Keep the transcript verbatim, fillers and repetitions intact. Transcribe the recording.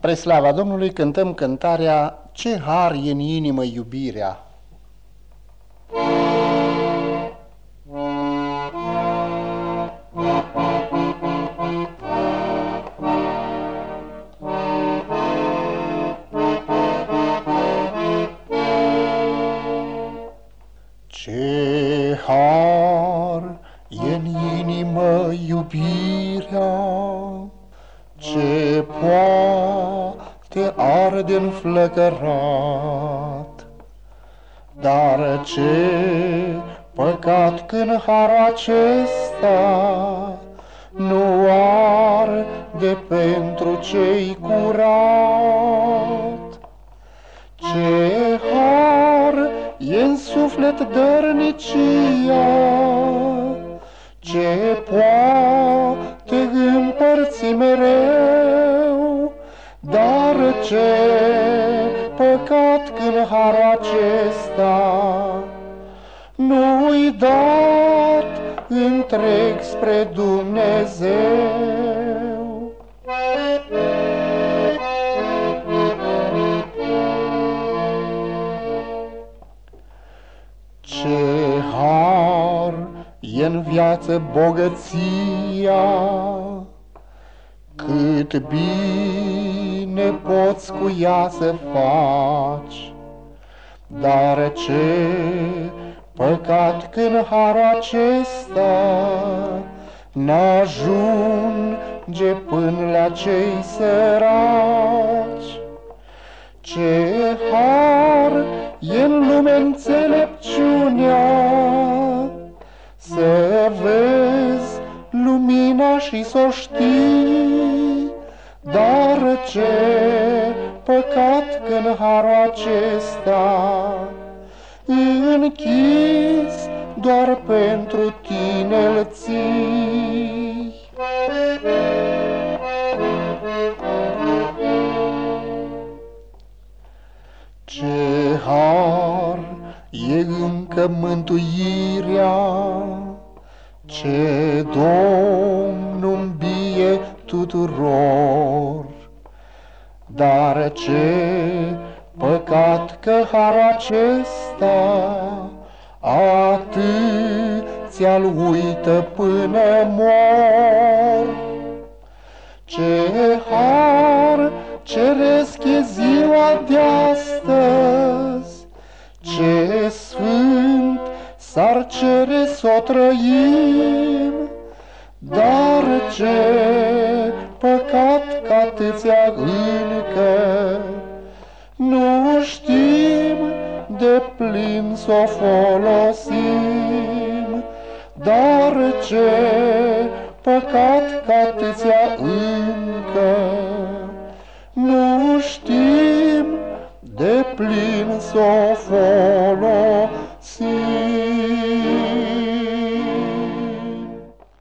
Spre slava Domnului cântăm cântarea Ce har e în inimă iubirea. Ce har e în inimă iubirea, ce poate arde înflăcărat, dar ce păcat când har acesta nu arde pentru cei curat. Ce har e în suflet dărnicia, ce poate împărți mereu, dar ce păcat când har acesta nu-i dat întreg spre Dumnezeu. Ce har e în viață bogăția, cât bine poți cu ea să faci, dar ce păcat când har acesta n-ajunge până la cei săraci. Ce har e în lume înțelepciunea, să vezi lumina și s-o știi, dar ce păcat când harul acesta închis doar pentru tine îl ții. Ce har e încă mântuirea, ce Domnul îmbie tuturor, dar ce păcat că har acesta atâția-l uită până mor. Ce har ceresc e ziua de-astăzi, ce sfânt s-ar cere s-o trăim, dar ce păcat că atâția încă nu știm de plin s-o folosim, dar ce păcat că atâția încă nu știm de plin s-o folosim.